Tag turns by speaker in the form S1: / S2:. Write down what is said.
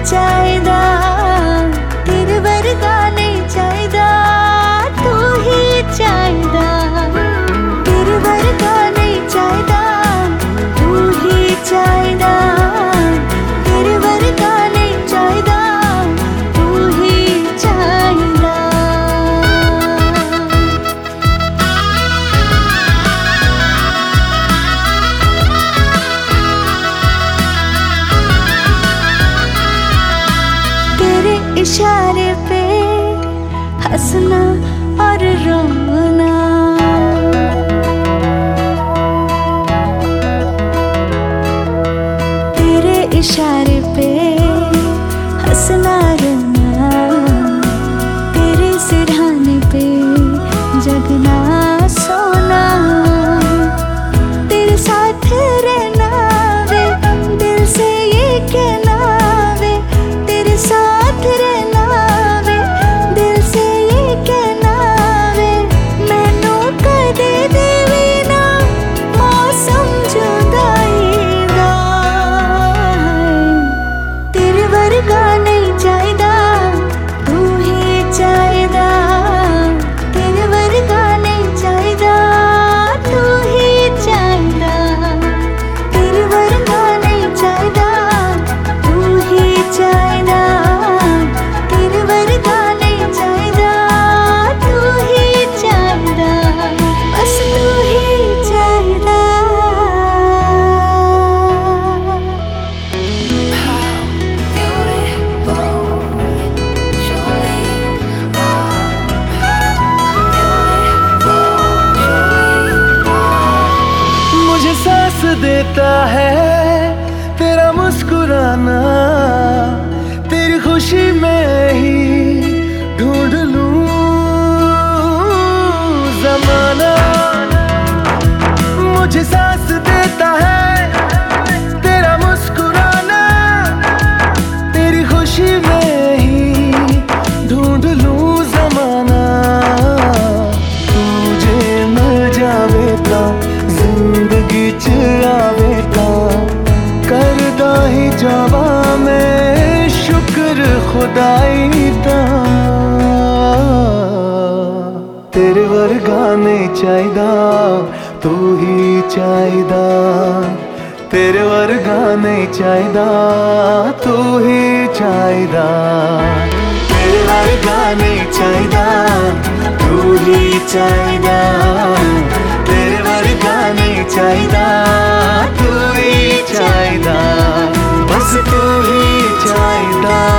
S1: चाहिदा, तेरे वर्गा नहीं चाहिदा, तू ही चाहिदा, तेरे वर्गा नहीं चाहिदा, तू ही चाहिदा, तेरे वर्गा नहीं चाहिदा, तू ही चाहिदा। तेरे इशारे पे हंसना और रोना, तेरे इशारे पे हंसना रोना, तेरे सिरहाने पे जगना सोना, तेरे साथ रहना वे दिल से ये कहना वे, तेरे साथ रहना वे दिल से ये कहना वे, मैनू कदे देवी ना मौसम जुदाई दा, तेरे वर्गा नहीं चाहिदा, तू ही चाहिदा, तेरे वर्गा नहीं चाहिदा, तू ही चाहिदा, तेरे वर्गा नहीं चाहिदा, तू ही चाहिदा, तेरे वर्गा नहीं चाहिदा, तू ही चाहिदा, बस तू ही चाहिदा।
S2: मुझे सांस देता है तेरा मुस्कुराना, तेरी खुशी में ही ढूंढ लूं ज़माना। मुझे सांस देता है तेरा मुस्कुराना, तेरी खुशी में ही ढूंढ लूं ज़माना। तुझे मिल जावे ता जिंदगी च आवे ता, करदा ही जावा मैं शुक्र खुदाई दा। तेरे वर्गा नहीं चाहिदा, तू ही चाहिदा, तेरे वर्गा नहीं चाहिदा, तू ही चाहिदा, तेरे वर्गा नहीं चाहिदा, तू ही चाहिदा, तेरे वर्गा नहीं चाहिदा, तू ही चाहिदा, बस तू ही चाहिदा।